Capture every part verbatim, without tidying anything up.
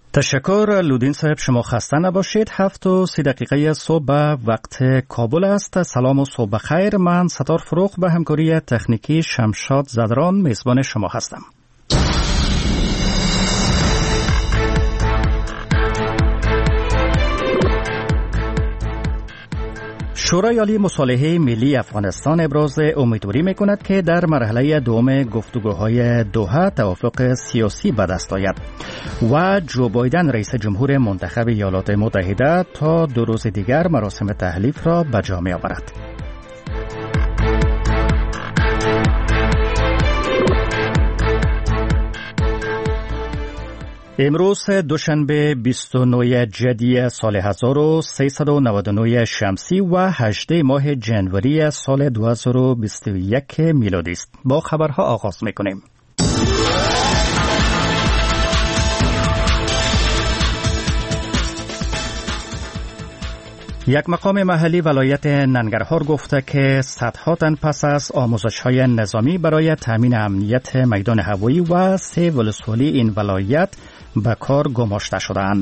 تشکر لودین صاحب، شما خسته نباشید. هفت و سی دقیقه صبح وقت کابل است. سلام و صبح خیر. من ستار فروغ به همکاری تکنیکی شمشاد زدران میزبان شما هستم. شورای عالی مصالحه ملی افغانستان ابراز امیدواری میکند که در مرحله دوم گفتگوهای دوحه توافق سیاسی به دست آید و جو بایدن رئیس جمهور منتخب ایالات متحده تا دو روز دیگر مراسم تحلیف را به جا می‌آورد. امروز دوشنبه بیست و نه جدی سال هزار و سیصد و نود و نه شمسی و هجده ماه جنوری سال دو هزار و بیست و یک میلادی است. با خبرها آغاز می‌کنیم. یک مقام محلی ولایت ننگرهار گفته که صدها تن پس از آموزش‌های نظامی برای تامین امنیت میدان هوایی و سه ولسوالی این ولایت به کار گماشته شدند.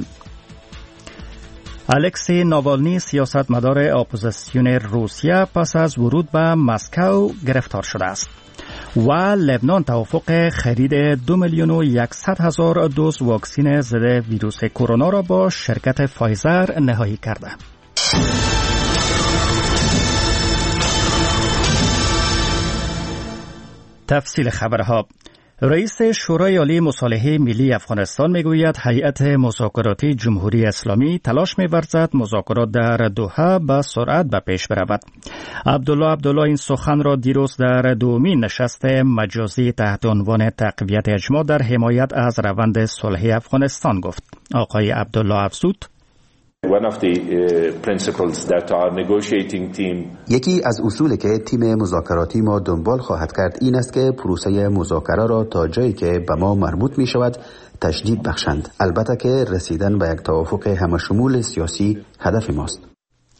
الکسی ناوالنی سیاستمدار اپوزیسیون روسیه پس از ورود به مسکو گرفتار شده است و لبنان توافق خرید دو میلیون و یکصد هزار دوز واکسن ضد ویروس کرونا را با شرکت فایزر نهایی کرده. تفصیل خبرها. رئیس شورای عالی مصالحه ملی افغانستان میگوید هیئت مذاکراتی جمهوری اسلامی تلاش می‌ورزد مذاکرات در دوحه به سرعت به پیش برود. عبدالله عبدالله این سخن را دیروز در دومین نشست مجازی تحت عنوان تقویت اجماع در حمایت از روند صلح افغانستان گفت. آقای عبدالله افزود: One of the uh, principles that our negotiating team یکی از اصولی که تیم مذاکراتی ما دنبال خواهد کرد این است که پروسه مذاکره را تا جایی که به ما مربوط می شود تشدید بخشند. البته که رسیدن به یک توافق همشمول سیاسی هدف ماست.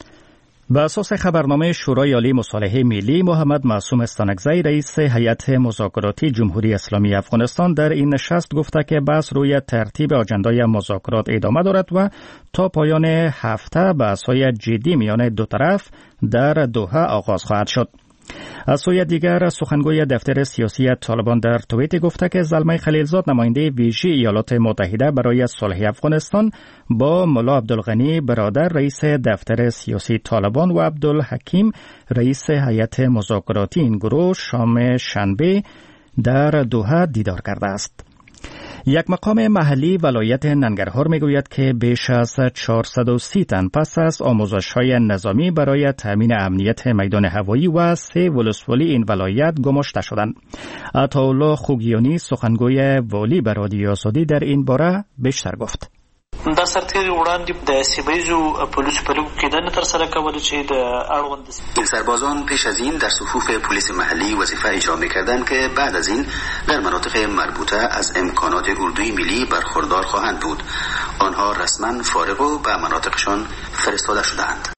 به اساس خبرنامه شورای عالی مصالحه ملی، محمد معصوم استانکزی رئیس هیئت مذاکراتی جمهوری اسلامی افغانستان در این نشست گفته که بحث روی ترتیب آجندای مذاکرات ادامه دارد و تا پایان هفته بحث‌های جدی میان دو طرف در دوحه آغاز خواهد شد. از سوی دیگر سخنگوی دفتر سیاسی طالبان در توییت گفته که زلمه خلیلزاد نماینده ویژه ایالات متحده برای صلح افغانستان با ملا عبدالغنی برادر رئیس دفتر سیاسی طالبان و عبدالحکیم رئیس هیئت مذاکراتی این گروه شام شنبه در دوحه دیدار کرده است. یک مقام محلی ولایت ننگرهار میگوید که بیش از چهارصد و سی تن پس از آموزش‌های نظامی برای تامین امنیت میدان هوایی و سه ولسوالی این ولایت گماشته شدند. عطاالله خوگیانی سخنگوی والی به رادیو آزادی در این باره بیشتر گفت. در سرتیری وړاندې د سیمه‌ایزو پولیسو په لږ کېدنې ترسره کولې چې د اړوند این سربازان پیش از این در صفوف پلیس محلی وظیفه اجرا می‌کردند که بعد از این در مناطق مربوطه از امکانات اردوی ملی برخوردار خواهند بود. آنها رسما فارغ و به مناطقشان فرستاده شدند.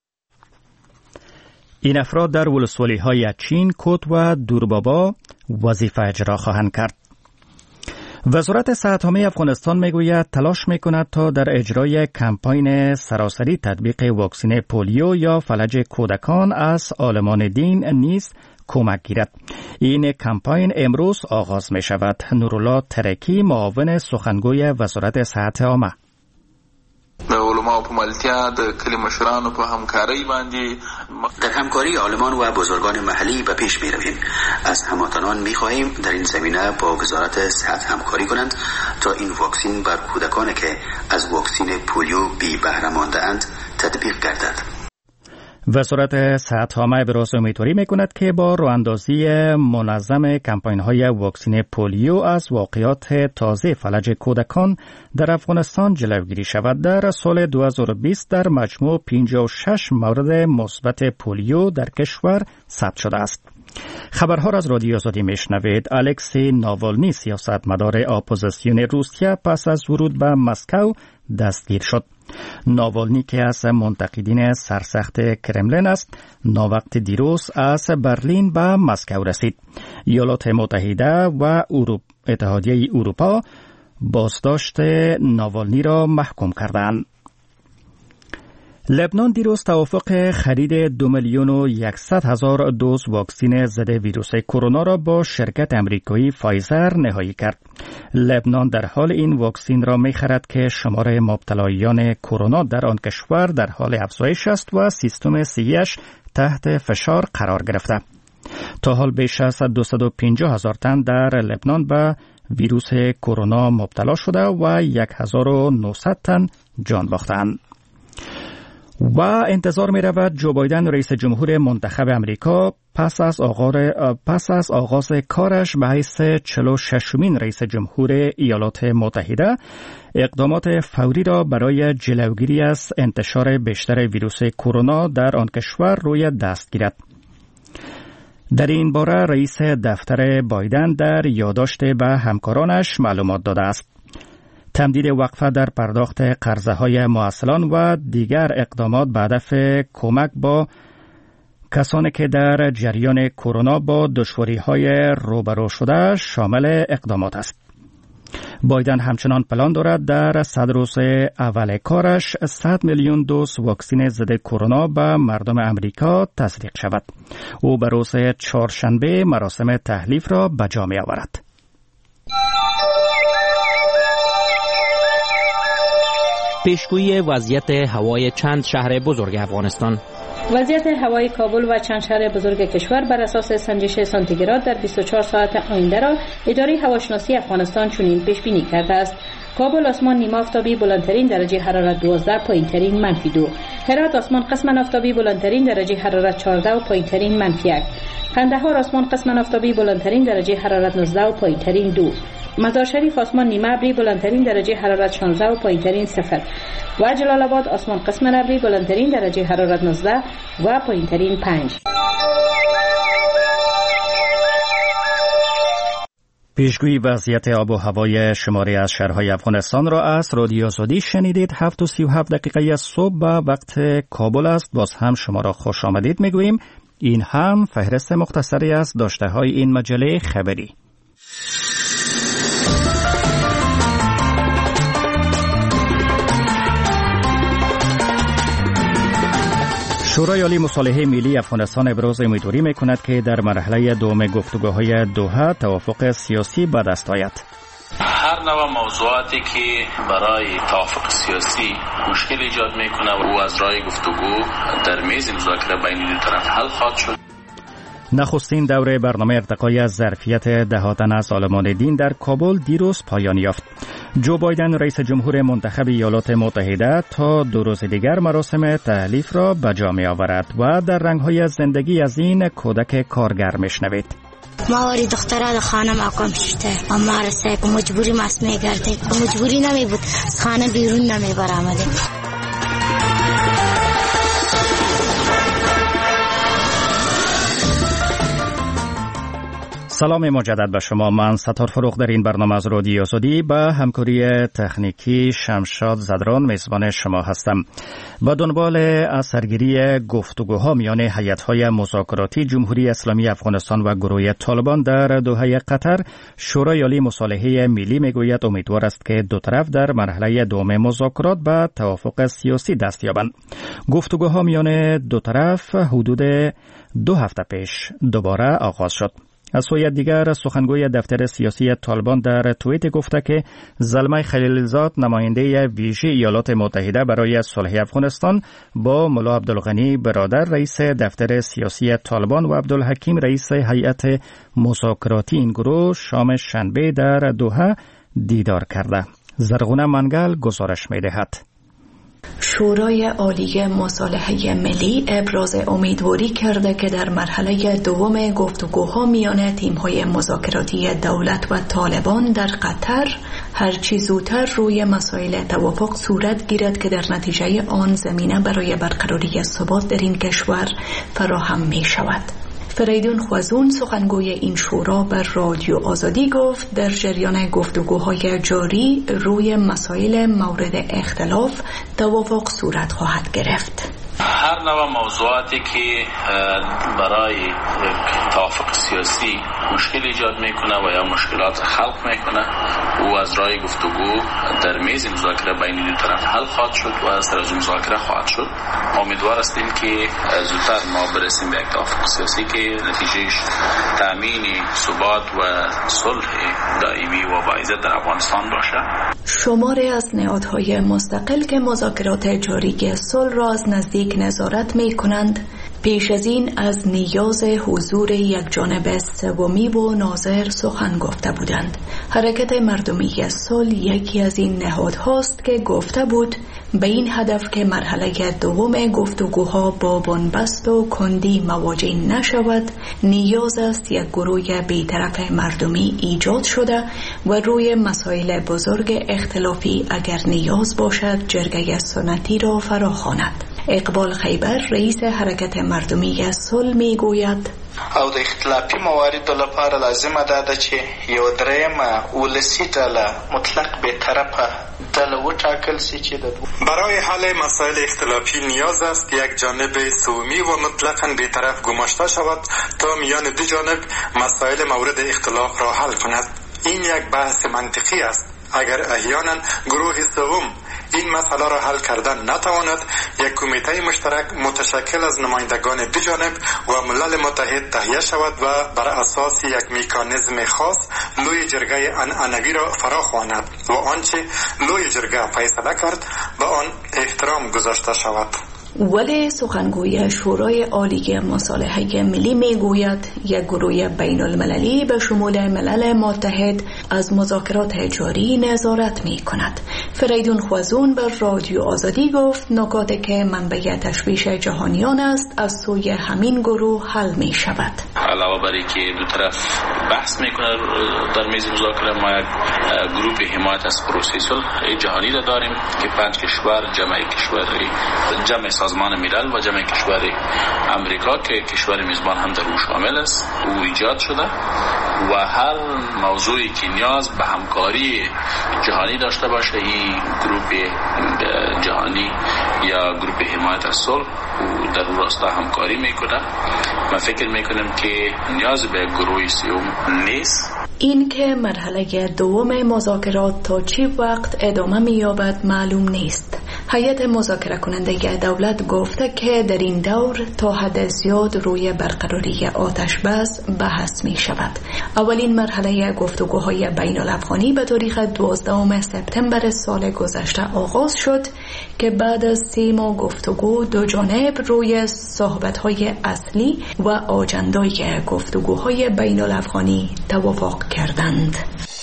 این افراد در ولسوالی‌های چین، کوت و دوربابا وظیفه اجرا خواهند کرد. وزارت صحت‌عامه افغانستان میگوید تلاش میکند تا در اجرای کمپاین سراسری تطبیق واکسن پولیو یا فلج کودکان از عالمان دین نیز کمک گیرد. این کمپاین امروز آغاز می شود. نورالله ترکی معاون سخنگوی وزارت صحت عامه: د علماء په ملتیا د کلی مشرانو په همکارۍ باندې در همکاری عالمان و بزرگان محلی به پیش می رویم. از هموطنان می خواهیم در این زمینه با وزارت صحت همکاری کنند تا این واکسن بر کودکانی که از واکسن پولیو بی بهره مانده اند تطبیق گردد. وزارت صحت عامه ابراز امیدواری میکند که با راهاندازی منظم کمپاین‌های واکسن پولیو از واقعات تازه فلج کودکان در افغانستان جلوگیری شود. در سال دو هزار و بیست در مجموع پنجاه و شش مورد مثبت پولیو در کشور ثبت شده است. خبرها را از رادیو آزادی میشنوید. الکسی ناوالنی سیاستمدار اپوزیسیون روسیه پس از ورود به مسکو دستگیر شد. ناوالنی که از منتقدین سرسخت کرملین است، ناوقت دیروز از برلین به مسکو رسید. ایالات متحده و اتحادیه اروپا بازداشت ناوالنی را محکوم کردند. لبنان دیروز توافق خرید دو میلیون و یکصد هزار دوز واکسن ضد ویروس کرونا را با شرکت امریکایی فایزر نهایی کرد. لبنان در حال این واکسن را می‌خرد که شمار مبتلایان کرونا در آن کشور در حال افزایش است و سیستم صحی‌اش تحت فشار قرار گرفته. تا حال بیش از دویست و پنجاه هزار تن در لبنان به ویروس کرونا مبتلا شده و هزار و نهصد تن جان باختند. و انتظار می رود جو بایدن رئیس جمهور منتخب امریکا پس از آغاز پس از آغاز کارش به حیث چهل و ششمین رئیس جمهور ایالات متحده اقدامات فوری را برای جلوگیری از انتشار بیشتر ویروس کرونا در آن کشور روی دست گیرد. در این باره رئیس دفتر بایدن در یادداشت به همکارانش معلومات داده است. تمدید وقفه در پرداخت قرضه های مواصلان و دیگر اقدامات به هدف کمک با کسانی که در جریان کرونا با دشواری های روبرو شده شامل اقدامات است. بایدن همچنان پلان دارد در صد روز اول کارش صد میلیون دوز واکسن ضد کرونا به مردم امریکا تزریق شود. او به روز چهارشنبه مراسم تحلیف را به جا می آورد. پیشگویی وضعیت هوای چند شهر بزرگ افغانستان. وضعیت هوای کابل و چند شهر بزرگ کشور بر اساس سنجش سانتیگراد در بیست و چهار ساعت آینده را اداره هواشناسی افغانستان چنین پیش بینی کرده است: کابل آسمان نیمه آفتابی بلندترین درجه حرارت دوازده، پایینترین منفی دو. هرات آسمان قسما آفتابی بلندترین درجه حرارت چهارده و پایینترین منفی یک. قندهار آسمان قسما آفتابی بلندترین درجه حرارت نوزده و پایینترین دو. مزار شریف آسمان نیمه ابری بلندترین درجه حرارت شانزده و پایینترین صفر. و جلال آباد آسمان قسما ابری بلندترین درجه حرارت نوزده و پایینترین پنج. پیشگویی وضعیت آب و هوای شماری از شهرهای افغانستان را از رادیو آزادی شنیدید. هفت و سی و هفت دقیقه از صبح به وقت کابل است. باز هم شما را خوش آمدید میگوییم. این هم فهرست مختصری از داشته های این مجله خبری. شورای عالی مصالحه ملی افغانستان ابراز امیدواری میکند که در مرحله دوم گفتگوهای دوحه توافق سیاسی به دست آید. هر نوع موضوعاتی که برای توافق سیاسی مشکل ایجاد میکنه و او از راه گفتگو در میز مذاکره بین دو طرف حل خواهد شد. نخستین دوره برنامه ارتقای ظرفیت دهاتن از عالمان دین در کابل دیروز پایان یافت. جو بایدن رئیس جمهور منتخب ایالات متحده تا دو روز دیگر مراسم تحلیف را به جا می آورد و در رنگ‌های زندگی از این کودک کارگر میشنوید. ماوری دختره در خانه ماکم شده اما رسه که مجبوری مست میگرده مجبوری نمی بود از خانه بیرون نمی برآمده. سلام مجدد به شما. من ستار فروغ در این برنامه از رادیو آزادی به همکاری تکنیکی شمشاد زدران میزبان شما هستم. با دنبال اثرگیری گفتگوها میان هیئت‌های مذاکراتی جمهوری اسلامی افغانستان و گروه طالبان در دوحه قطر، شورای عالی مصالحه ملی میگوید امیدوار است که دو طرف در مرحله دوم مذاکرات به توافق سیاسی دست یابند. گفتگوها میان دو طرف حدود دو هفته پیش دوباره آغاز شد. از سوی دیگر سخنگوی دفتر سیاسی طالبان در توییت گفته که زلمه خلیلزاد نماینده ویژه ایالات متحده برای صلح افغانستان با ملا عبدالغنی برادر رئیس دفتر سیاسی طالبان و عبدالحکیم رئیس هیئت مذاکراتی این گروه شام شنبه در دوحه دیدار کرده. زرغونه منگل گزارش می‌دهد. شورای عالی مصالحه ملی ابراز امیدواری کرده که در مرحله دوم گفتگوها میان تیم‌های مذاکراتی دولت و طالبان در قطر هرچی زودتر روی مسائل توافق صورت گیرد که در نتیجه آن زمینه برای برقراری ثبات در این کشور فراهم می شود. فریدون خوازون سخنگوی این شورا بر رادیو آزادی گفت در جریان گفتگوهای جاری روی مسائل مورد اختلاف توافق صورت خواهد گرفت. هر نوع موضوعاتی که برای توافق سیاسی مشکل ایجاد میکنه و یا مشکلات خلق میکنه و از راه گفتگو در میز مذاکره بین دو طرف حل خواهد شد و از طرز مذاکره خواهد شد. امیدوار هستیم که زودتر ما برسیم به یک توافق سیاسی که نتیجهش تامین ثبات و صلح دائمی و باعث در افغانستان باشه. شماری از نهادهای مستقل که مذاکرات جاری صلح را از نزدیک نظارت می کنند پیش از این از نیاز حضور یک جانب سومی و ناظر سخن گفته بودند. حرکت مردمی صلح یکی از این نهادهاست که گفته بود به این هدف که مرحله دوم گفتگوها با بنبست و کندی مواجه نشود نیاز است یک گروه بی‌طرف مردمی ایجاد شده و روی مسائل بزرگ اختلافی اگر نیاز باشد جرگه سنتی را فراخواند. اقبال خیبر رئیس حرکت مردمی صلح می گوید او د اختلافي مواردو لپاره لازمه ده چې یو درېیمه ولسي ډله مطلق بی‌طرفه ډله وټاکل سي چې د برای حل مسائل اختلافی نیاز است یک جانب سومی و مطلقاً بی‌طرف گماشته شود تا میان دو جانب مسائل مورد اختلاف را حل کند. این یک بحث منطقی است. اگر احیانا گروه سوم این مسئله را حل کردن نتواند یک کمیته مشترک متشکل از نمایندگان دو جانب و ملل متحد تهیه شود و بر اساس یک مکانیزم خاص لوی جرگه عنعنوی را فراخواند و آنچه لوی جرگه فیصله کرد به آن احترام گذاشته شود. ولی سخنگوی شورای عالی مصالحه ملی می گوید یک گروه بین المللی به شمول ملل متحد از مذاکرات جاری نظارت می کند. فریدون خوازون بر رادیو آزادی گفت نکاتی که منبع تشویش جهانیان است از سوی همین گروه حل می شود. علاوه بر اینکه دو طرف بحث می کنند در میز مذاکره ما یک گروه حمایت از پروسه صلح جهانی را داریم که پنج کشور جمع کشور جمع سازمان ملل و جمع کشور امریکا که کشور میزبان هم در او شامل است او ایجاد شده و هر موضوعی که نیاز به همکاری جهانی داشته باشه این گروه جهانی یا گروه حمایت از صلح او در اون راستا همکاری میکنه. من فکر میکنم که نیاز به گروه سوم نیست. این که مرحله دوم مذاکرات تا چی وقت ادامه می‌یابد معلوم نیست. هیئت مذاکره کننده دولت گفته که در این دور تا حد زیاد روی برقراری آتش بس بحث می شود. اولین مرحله گفتگوهای بین الافغانی به تاریخ دوازدهم سپتامبر سال گذشته آغاز شد که بعد از سی ماه گفتگو دو جانب روی صحبت‌های اصلی و آجندای گفتگوهای بین الافغانی توافق کردند.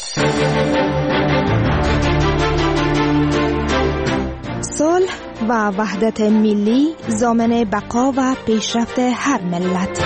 صلح و وحدت ملی ضامن بقا و پیشرفت هر ملت.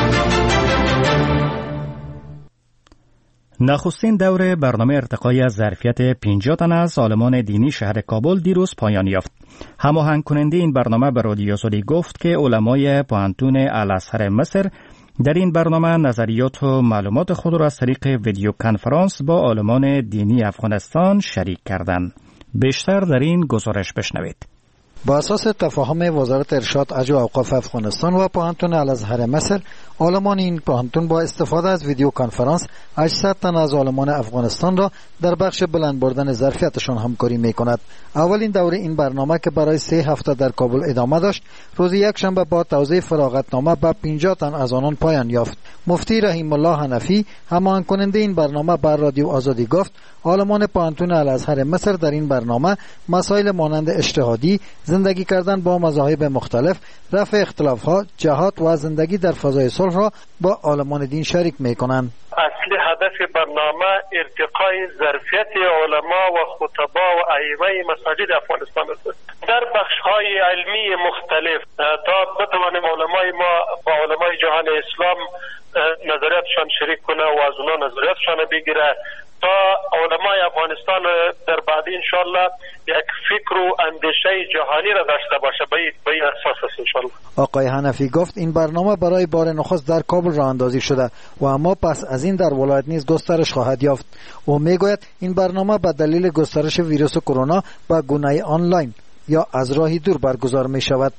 نخستین دور برنامه ارتقای ظرفیت پنجاه تن از عالمان دینی شهر کابل دیروز پایان یافت. هماهنگ کننده این برنامه به رادیو آزادی گفت که علمای پوهنتون الازهر مصر در این برنامه نظریات و معلومات خود را از طریق ویدیو کنفرانس با عالمان دینی افغانستان شریک کردند. بیشتر در این گزارش بشنوید. با اساس تفاهم وزارت ارشاد اجر و اوقاف افغانستان و پوهنتون الازهر مصر، عالمان این پوهنتون با استفاده از ویدیو کنفرانس هشتصد تن از عالمان افغانستان را در بخش بلند بردن ظرفیتشان همکاری می کند. اولین دوره این برنامه که برای سه هفته در کابل ادامه داشت، روز یک شنبه با توزیع فراغتنامه به پنجاه تن از آنان پایان یافت. مفتی رحیم الله حنفی هماهنگ کننده این برنامه بر رادیو آزادی گفت عالمان پوهنتون الازهر مصر در این برنامه مسائل مانند اجتهادی، زندگی کردن با مذاهب مختلف، رفع اختلاف‌ها، جهاد و زندگی در فضای صلح را با عالمان دین شریک می‌کنند. اصلی هدف برنامه ارتقای ظرفیت علما و خطبا و ائمه مساجد افغانستان است در بخش‌های علمی مختلف تا بتوانیم علمای ما با علمای جهان اسلام نظریاتشان شریک کنه و از اونها نظریاتشان بگیره تا علمای افغانستان در بعد انشالله یک فکر و اندیشه جهانی را داشته باشه. به این اساس است انشالله. آقای حنفی گفت این برنامه برای بار نخست در کابل راه اندازی شده و اما پس از این در ولایت نیز گسترش خواهد یافت. او میگوید این برنامه به دلیل گسترش ویروس کرونا به گونه آنلاین یا از راهی دور برگزار می شود.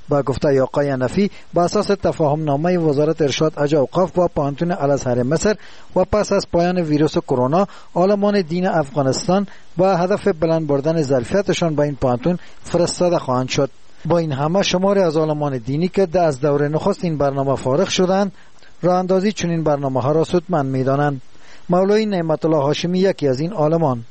با گفته آقای نفی با اساس تفاهم نامه وزارت ارشاد اج اوقاف با پانتون الازهر مصر و پس از پایان ویروس کرونا عالمان دین افغانستان با هدف بلند بردن ظرفیتشان به این پانتون فرستاده خواهند شد. با این همه شماری از عالمان دینی که از دوره نخست این برنامه فارغ شدند راه اندازی چنین برنامه ها را سودمند می‌دانند. مولوی نعمت الله هاشمی یکی از این عالمان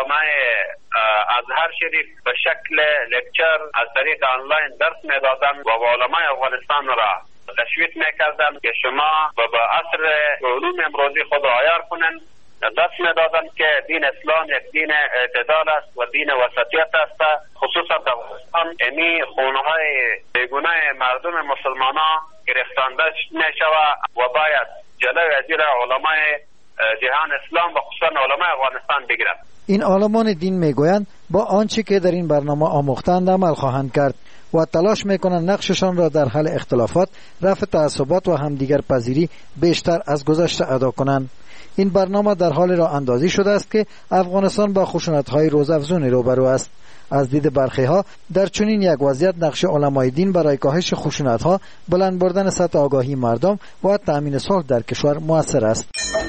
ازهر شریف به شکل لکچر از طریق آنلاین درس میدادن و علمای افغانستان را تشویق میکردن که شما به عصر علوم امروزی خود عیار کنن. دست میدادن که دین اسلام یک دین اعتدال است و دین وسطیت است. خصوصا در افغانستان امی خونهای بیگناه مردم مسلمانان گرفتانده میشود و باید جلوی ازیر علمای جهان اسلام و خصوصا علمای افغانستان بگیرند. این عالمان دین میگویند با آنچه که در این برنامه آموختند عمل خواهند کرد و تلاش میکنند نقششان را در حل اختلافات، رفع تعصبات و همدیگر پذیری بیشتر از گذشته ادا کنند. این برنامه در حال راه اندازی شده است که افغانستان با خشونت‌های روزافزون روبرو است. از دید برخی‌ها در چنین یک وضعیت نقش علمای دین برای کاهش خشونت‌ها، بلند بردن سطح آگاهی مردم و تأمین صلح در کشور مؤثر است.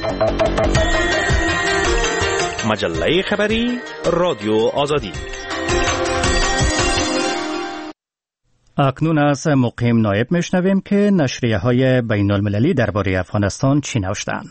مجله خبری رادیو آزادی. اکنون از مقیم نایب میشنویم که نشریه های بین المللی درباره افغانستان چی نوشتند.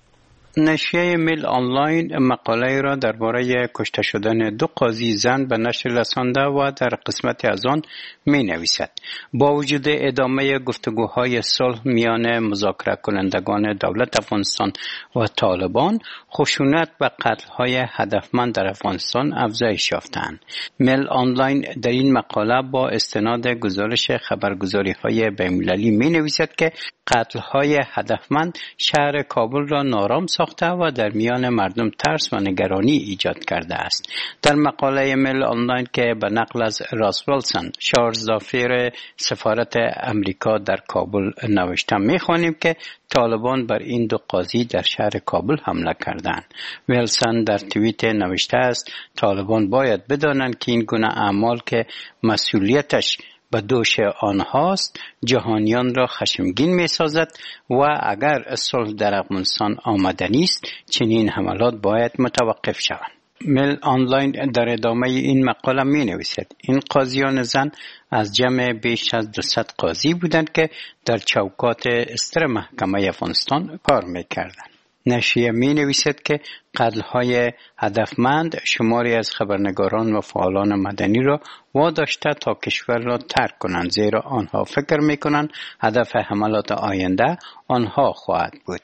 نشریه میل آنلاین مقاله را درباره کشته شدن دو قاضی زن به نشر رسانده و در قسمت از آن می نویسد. با وجود ادامه گفتگوهای صلح میان مذاکره کنندگان دولت افغانستان و طالبان، خشونت و قتل‌های هدفمند در افغانستان افزایش یافتند. میل آنلاین در این مقاله با استناد گزارش خبرگزاری‌های بین‌المللی می نویسد که قتل‌های هدفمند شهر کابل را نارام ساخته و در میان مردم ترس و نگرانی ایجاد کرده است. در مقاله میل آنلاین که به نقل از راس ویلسون، شارژدافیر سفارت امریکا در کابل نوشته می‌خوانیم که طالبان بر این دو قاضی در شهر کابل حمله کردند. ویلسون در توییت نوشته است طالبان باید بدانند که این گونه اعمال که مسئولیتش به دوش آنهاست جهانیان را خشمگین می سازد و اگر صلح در افغانستان آمدنی است چنین حملات باید متوقف شوند. میل آنلاین در ادامه این مقاله می نویسد این قاضیان زن از جمع بیش از دویست قاضی بودند که در چوکات استر محکمه افغانستان کار می کردند. نشریه می نویسد که قتل‌های هدفمند شماری از خبرنگاران و فعالان مدنی را واداشته تا کشور را ترک کنند، زیرا آنها فکر می کنند هدف حملات آینده آنها خواهد بود.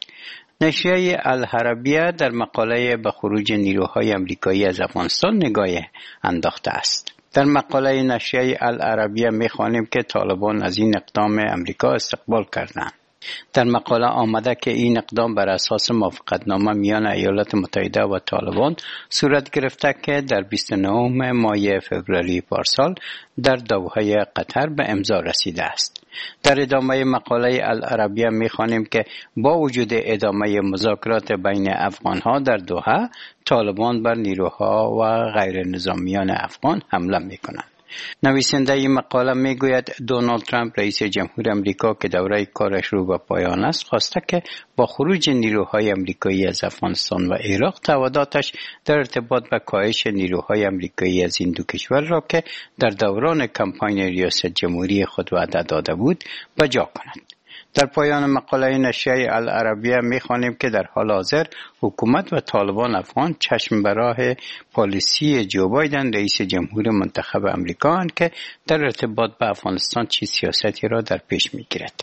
نشریه العربیه در مقاله به خروج نیروهای امریکایی از افغانستان نگاه انداخته است. در مقاله نشریه العربیه می خوانیم که طالبان از این اقدام امریکا استقبال کردند. در مقاله آمده که این اقدام بر اساس موافقتنامه میان ایالات متحده و طالبان صورت گرفته که در بیست و نهم ماه فوریه پارسال در دوحه قطر به امضا رسیده است. در ادامه مقاله العربیه می‌خوانیم که با وجود ادامه مذاکرات بین افغان‌ها در دوحه، طالبان بر نیروها و غیر نظامیان افغان حمله می‌کنند. نویسنده این مقاله میگوید دونالد ترامپ رئیس جمهور امریکا که دوره کارش رو به پایان است خواسته که با خروج نیروهای امریکایی از افغانستان و عراق تعهداتش در ارتباط به کاهش نیروهای امریکایی از این دو کشور را که در دوران کمپاین ریاست جمهوری خود وعده داده بود بجا کند. در پایان مقاله نشریه العربیه می‌خوانیم که در حال حاضر حکومت و طالبان افغان چشم به راه پالیسی جو بایدن رئیس جمهور منتخب امریکا اند که در ارتباط به افغانستان چه سیاستی را در پیش می‌گیرد.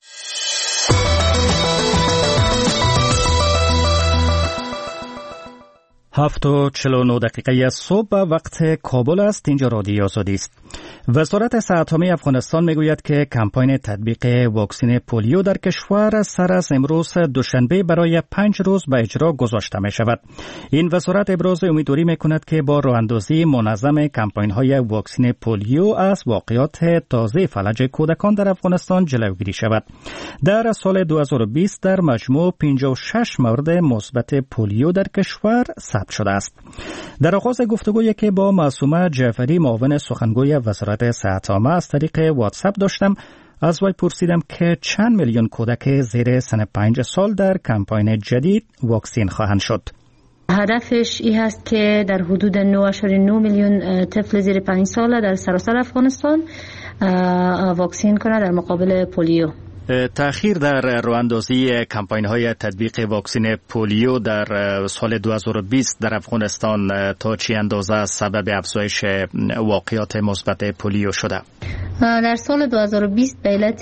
هفت و چهل و نه دقیقه صبح وقت کابل است. اینجا رادیو آزادی است. وزارت صحت عامه افغانستان میگوید که کمپاین تطبیق واکسن پولیو در کشور سر از امروز دوشنبه برای پنج روز به اجرا گذاشته می شود. این وزارت ابراز امیدواری می کند که با راه اندازی منظم کمپاین های واکسن پولیو از واقعات تازه فلج کودکان در افغانستان جلوگیری شود. در سال دو هزار و بیست در مجموع پنجاه و شش مورد مثبت پولیو در کشور ثبت شده است. در آغاز گفتگویی که با معصومه جعفری معاون سخنگوی وزارت وزارت صحت عامه از طریق واتساپ داشتم. از وی پرسیدم که چند میلیون کودک زیر سن پنج سال در کمپاین جدید واکسین خواهند شد. هدفش این هست که در حدود نه و نه میلیون طفل زیر پنج ساله در سراسر افغانستان واکسین کنه در مقابل پولیو. تأخیر در راه‌اندازی کمپاین‌های تطبیق واکسن پولیو در سال دو هزار و بیست در افغانستان تا چه اندازه سبب افزایش واقعات مثبت پولیو شده؟ در سال دو هزار و بیست به علت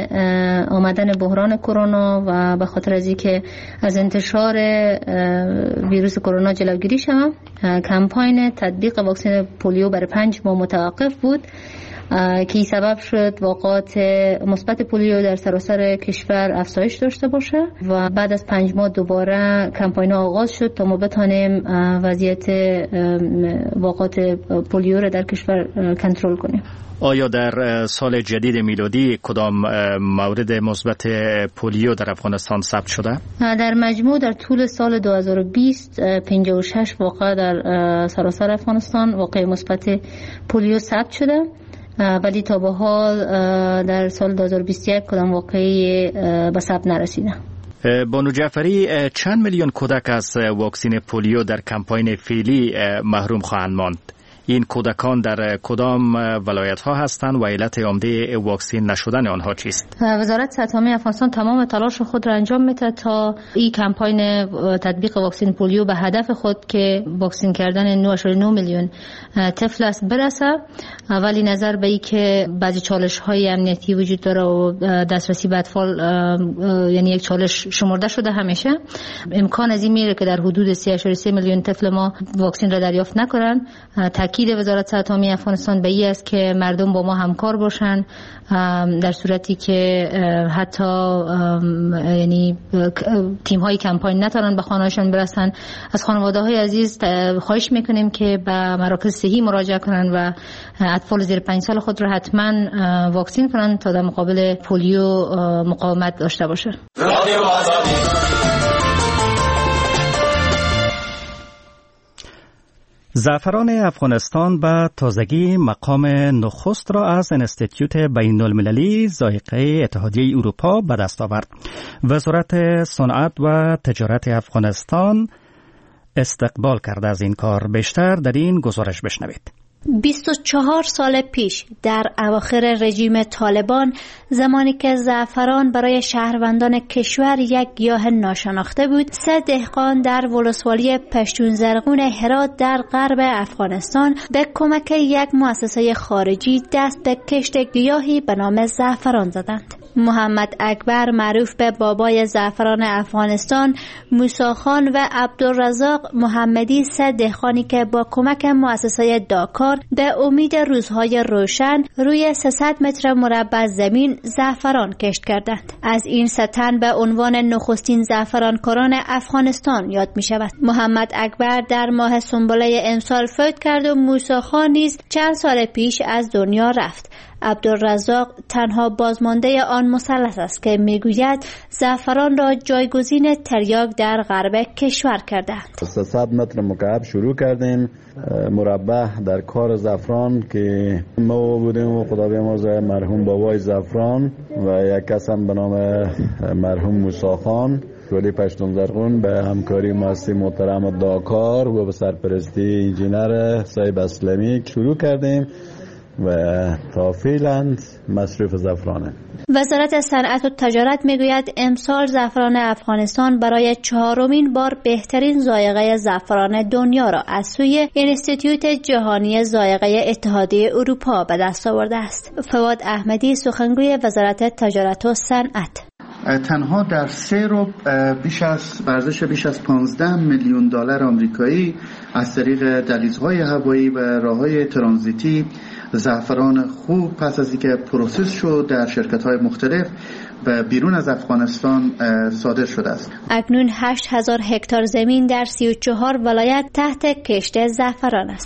آمدن بحران کرونا و به خاطر از اینکه از انتشار ویروس کرونا جلوگیری شود، کمپاین تطبیق واکسن پولیو برای پنج ماه متوقف بود که سبب شد واقعات مثبت پولیو در سراسر کشور افزایش داشته باشه و بعد از پنج ماه دوباره کمپاین آغاز شد تا ما بتانیم وضعیت واقعات پولیو را در کشور کنترل کنیم. آیا در سال جدید میلادی کدام مورد مثبت پولیو در افغانستان ثبت شده؟ در مجموع در طول سال دو هزار و بیست پنجاه و شش واقعه در سراسر افغانستان واقع مثبت پولیو ثبت شده، ولی تا به حال در سال دو هزار و بیست و یک کدام واقعی به ثبت نرسیده. بانو جعفری، چند میلیون کودک از واکسن پولیو در کمپاین فعلی محروم خواهند ماند؟ این کودکان در کدام ولایت ها هستند و علت عمده واکسین نشدن آنها چیست؟ وزارت صحت عامه افغانستان تمام تلاش خود را انجام میده تا این کمپاین تطبیق واکسن پولیو به هدف خود که واکسین کردن نه و نه میلیون طفل است برسه، ولی نظر به این که بعضی چالش های امنیتی وجود داره و دسترسی به اطفال یعنی یک چالش شمرده شده، همیشه امکان از این میره که در حدود سه و سه میلیون طفل ما واکسین را دریافت نکنن. تاکید وزارت صحت عامه افغانستان به این است که مردم با ما همکار باشن، در صورتی که حتی یعنی تیم های کمپاین نتونن به خانه‌هاشون برسن. از خانواده های عزیز خواهش میکنیم که به مراکز صحی مراجعه کنن و اطفال زیر پنج سال خود را حتما واکسین کنن تا در مقابل پولیو مقاومت داشته باشه. زعفران افغانستان به تازگی مقام نخست را از انستیتیوت بین المللی ذائقه اتحادیه اروپا به دست آورد. وزارت صنعت و تجارت افغانستان استقبال کرده از این کار. بیشتر در این گزارش بشنوید. بیست و چهار سال پیش در اواخر رژیم طالبان، زمانی که زعفران برای شهروندان کشور یک گیاه ناشناخته بود، سه دهقان در ولسوالی پشتون زرغون هرات در غرب افغانستان به کمک یک مؤسسه خارجی دست به کشت گیاهی به نام زعفران زدند. محمد اکبر معروف به بابای زعفران افغانستان، موسی خان و عبدالرزاق محمدی، سه دهقانی که با کمک مؤسسه داکار به امید روزهای روشن روی سیصد متر مربع زمین زعفران کشت کردند. از این سه تن به عنوان نخستین زعفرانکاران افغانستان یاد می شود. محمد اکبر در ماه سنبله امسال فوت کرد و موسی خان نیز چند سال پیش از دنیا رفت. عبدالرزاق تنها بازمانده آن مثلث است که میگوید زعفران را جایگزین تریاک در غرب کشور کردند. سیصد متر مکعب شروع کردیم مربع در کار زعفران که ما بودیم و خدا بیامرزه مرحوم بابای زعفران و یک کس هم به نام مرحوم موسی خان، ولی پشتون زرغون به همکاری مؤسسه محترم داکار و به سرپرستی انجینر صاحب اسلمی شروع کردیم و تا فعلا مصرف زعفرانه. وزارت صنعت و تجارت میگوید امسال زعفران افغانستان برای چهارمین بار بهترین ذائقه زعفران دنیا را از سوی انستیتیوت جهانی ذائقه اتحادیه اروپا به دست آورده است. فواد احمدی، سخنگوی وزارت تجارت و صنعت: تنها در سه رو بیش از ارزش بیش از پانزده میلیون دلار آمریکایی از طریق دهلیزهای هوایی و راههای ترانزیتی زعفران خوب پس از اینکه پروسس شد در شرکت‌های مختلف و بیرون از افغانستان صادر شده است. اکنون هشت هزار هکتار زمین در سی و چهار ولایت تحت کشت زعفران است.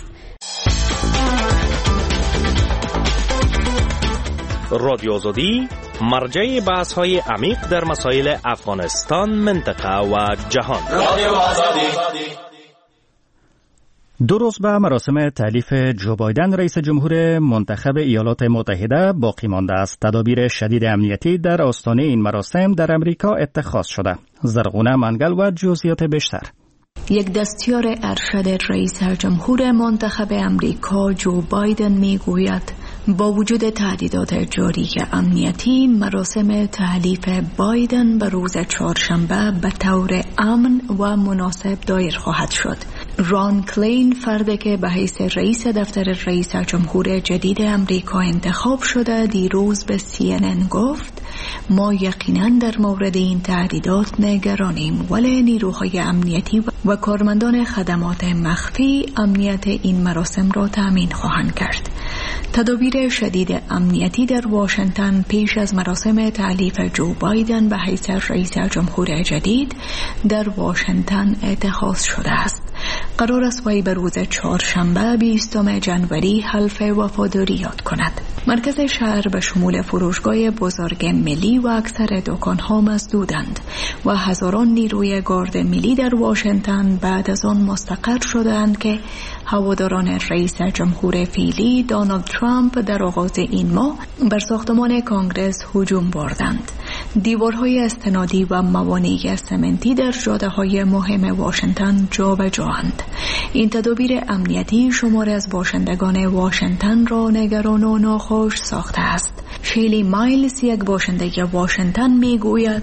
رادیو آزادی، مرجع بحث‌های عمیق در مسائل افغانستان، منطقه و جهان. رادیو آزادی. دو روز به مراسم تألیف جو بایدن رئیس جمهور منتخب ایالات متحده باقی مانده است. تدابیر شدید امنیتی در آستانه این مراسم در امریکا اتخاذ شده. زرغونه منگل و جزئیات بیشتر. یک دستیار ارشد رئیس جمهور منتخب امریکا جو بایدن میگوید با وجود تهدیدات جاری امنیتی، مراسم تحلیف بایدن به روز چهارشنبه به طور امن و مناسب دایر خواهد شد. ران کلین، فردی که به حیث رئیس دفتر رئیس جمهور جدید امریکا انتخاب شده، دیروز به سی ان ان گفت ما یقینا در مورد این تهدیدات نگرانیم، ولی نیروهای امنیتی و کارمندان خدمات مخفی امنیت این مراسم را تأمین خواهند کرد. تدابیر شدید امنیتی در واشنگتن پیش از مراسم تألیف جو بایدن به حیث رئیس جمهور جدید در واشنگتن اتخاذ شده است. قرار است وی به روز چهارشنبه بیستم جنوری حلف وفاداری یاد کند. مرکز شهر به شمول فروشگاه بزرگ ملی و اکثر دکان‌ها مسدودند و هزاران نیروی گارد ملی در واشنگتن بعد از آن مستقر شدند که هواداران رئیس جمهور فعلی دونالد ترامپ در آغاز این ماه بر ساختمان کانگرس هجوم بردند. دیوارهای استنادی و موانع سمنتی در جاده‌های مهم واشنگتن جابجااند. این تدابیر امنیتی شمار از باشندگان واشنگتن را نگران و ناخوش ساخته است. شیلی مایلز، یک باشنده واشنگتن، میگوید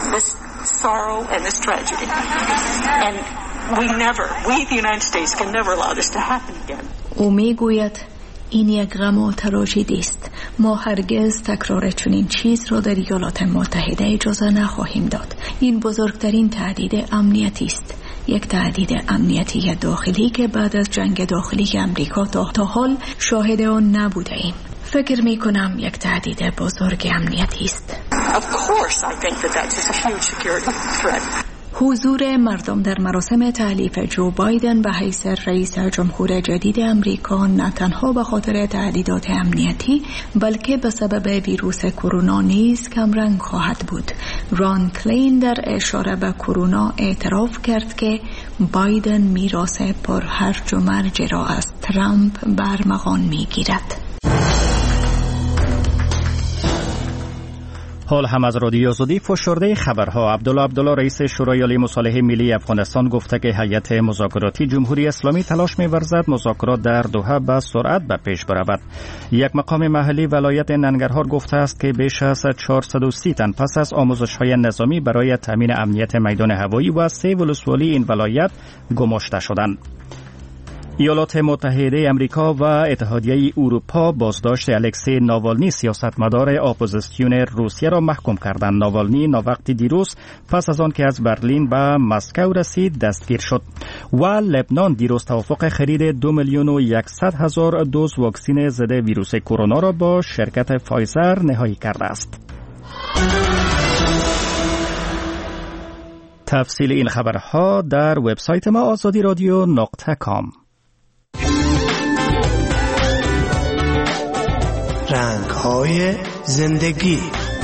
او میگوید این یک غم و تراژدی است. ما هرگز تکرار چنین چیز را در ایالات متحده اجازه نخواهیم داد. این بزرگترین تهدید امنیتی است. یک تهدید امنیتی داخلی که بعد از جنگ داخلی امریکا تا حال شاهد آن نبوده ایم. فکر می کنم یک تهدید بزرگ امنیتی است. حضور مردم در مراسم تألیف جو بایدن به حیث رئیس جمهور جدید امریکا نه تنها به خاطر تهدیدات امنیتی بلکه به سبب ویروس کرونا نیز کمرنگ خواهد بود. ران کلین در اشاره به کرونا اعتراف کرد که بایدن میراث پر هرج و مرج را از ترامپ برمغان میگیرد. حال هم از رادیو آزادی فشرده خبرها. عبدالله عبدالله رئیس شورای عالی مصالحه ملی افغانستان گفته که هیئت مذاکراتی جمهوری اسلامی تلاش می‌ورزد مذاکرات در دوحه به سرعت به پیش برود. یک مقام محلی ولایت ننگرهار گفته است که بیش از چهارصد و سی تن پس از آموزش‌های نظامی برای تامین امنیت میدان هوایی و سه ولسوالی این ولایت گماشته شدند. ایالات متحده امریکا و اتحادیه اروپا بازداشت الکسی ناوالنی سیاستمدار اپوزیسیون روسیه را محکوم کردند. ناوالنی ناوقتی دیروز پس از آن که از برلین به مسکو رسید دستگیر شد و لبنان دیروز توافق خرید دو میلیون و یکصد هزار دوز واکسن ضد ویروس کرونا را با شرکت فایزر نهایی کرده است. تفصیل این خبرها در وبسایت ما آزادی رادیو نقطه کام. رنگ‌های زندگی.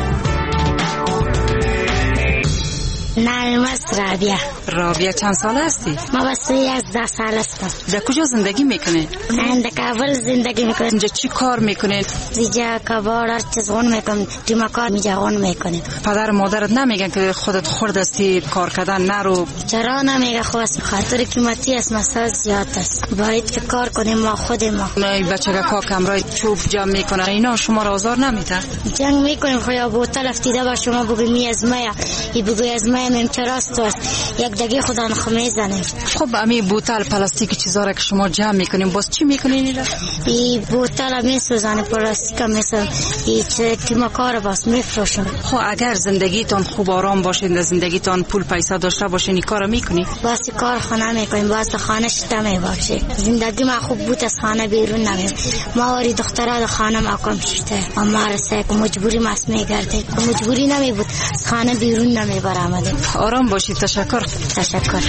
نرم است رابیا. رابیا چند سال هستی؟ ما بس یازده سال هستم. در کجا زندگی میکنی؟ من در کابل زندگی میکنم. اینجا چی کار میکنی؟ اینجا کبار هر چیز غون میکنم. دیما کار میجا غون میکنیم. پدر مادرت نمیگن که خودت خورد هستی کار کردن نرو؟ چرا نمیگه؟ خب از خاطر قیمتی است، مساز زیاد است. باید که کار کنیم ما خود ما. نه بچه که کار کمرای چوب جمع میکنن اینا شما را آزار نمیده؟ جنگ میکنیم. خو بوتل افتیده با شما بگو می از مایا ای بگو از مایا میم چراست است. یک دقیقه خدا نخو میزنیم. خب امی بوتل پلاستیک چیزا را که شما جمع میکنیم باز چی میکنین اینا؟ ای بوتل میسوزن پلاستیک مثلا ای تیما کار باز میفروشن. خب اگر زندگیتون خوب آرام باشه، زندگیتون پول پیسه داشته باشه این کارو میکنی؟ باز کار خانه میکنیم، باز خانه شته میباشه. زندگی ما خوب بود از خانه بیرون نمیم. ما وری دخترها در خانه ما کم شده. ما رسه که مجبوری ماست میگرده. مجبوری نمی بود از خانه بیرون نمیبر آمده. آرام باشید. تشکر. تشکر.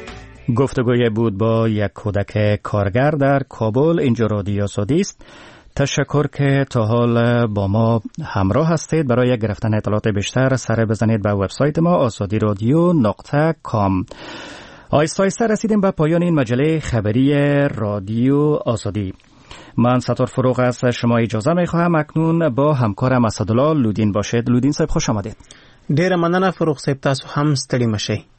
گفتگوی بود با یک کودک کارگر در کابل. اینجا رادیو آزادی است. تشکر که تا حال با ما همراه هستید. برای گرفتن اطلاعات بیشتر سر بزنید به وبسایت ما آزادی رادیو نقطه کام. آیسته آیسته رسیدیم به پایان این مجله خبری رادیو آزادی. من ستار فروغ از شما اجازه می خواهم اکنون با همکارم اسدالله لودین باشید. لودین صاحب خوش آمدید. ډیره مننه فروغ صاحب، تاسو هم ستړي مشئ.